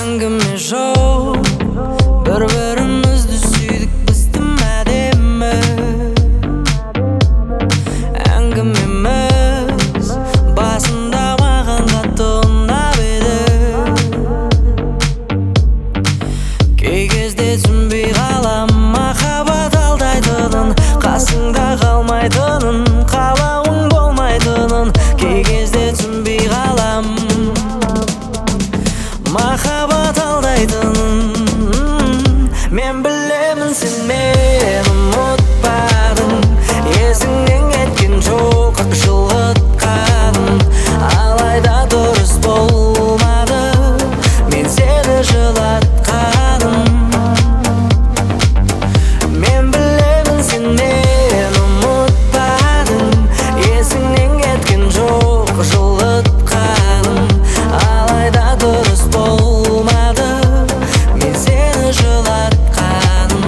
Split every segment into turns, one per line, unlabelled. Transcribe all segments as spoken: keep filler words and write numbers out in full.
әңгіме жоқ, бір-бірімізді сүйдік біз тым әдемі. Әңгімеміз басында маған қатты ұнап еді. Кей кезде түсінбей қалам махаббат алдайтынын, қасыңда қалмайтынын, қалауың болмайтынын. Кей кезде түсінбей қалам махаббат алдайтынын. Мен білемін, сен мені ұмытпадың, есіңнен кеткен жоқ жылытқаным. Алайда дұрыс болмады мен сені жылатқаным. Мен білемін, сен мені ұмытпадың, есіңнен кеткен жоқ жылытқаным. Алайда дұрыс болмады мен сені жылатқаным.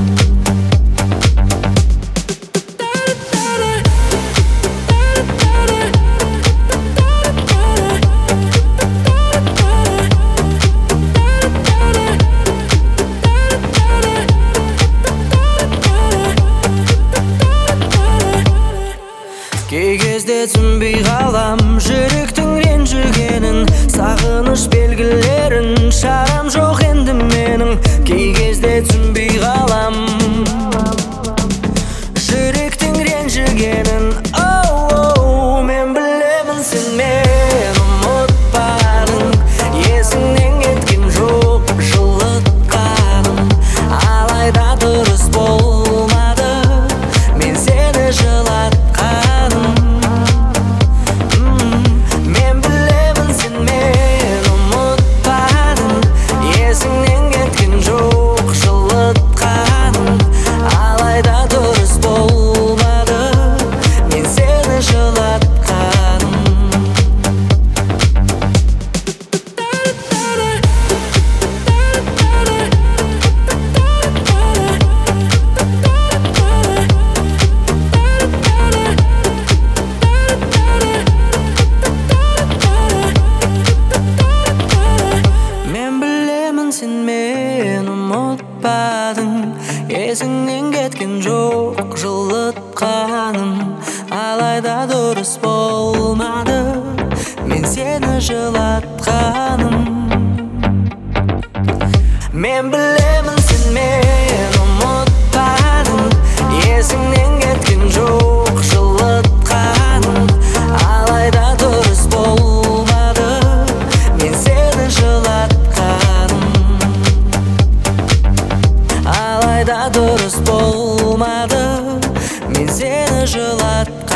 Кей кезде түсінбей қалам жүректің ренжігенін, сағыныш белгілерін, шарам жоқ енді менің. Кей кезде түсінбей қалам жүректің ренжігенін. Оу, мен білемін, сен мені ұмытпадың, есіңнен кеткен жоқ жылытқаным. Алайда дұрыс болмады мен сені жылатқаным. Мен білемін, сен мені ұмытпадың, есіңнен кеткен жоқ жылытқаным. Алайда дұрыс болмады мен сені жылатқаным. Мен білемін, сен мені ұмытпадың, есіңнен кеткен жоқ жылытқаным. Алайда дұрыс болмады мен сені жылатқаным. Мен білемін, сен мені ұмытпадың, есіңнен кеткен жоқ жылытқаным. Алайда дұрыс болмады мен сені жылатқаным. Алайда дұрыс болмады мен сені жылатқаным.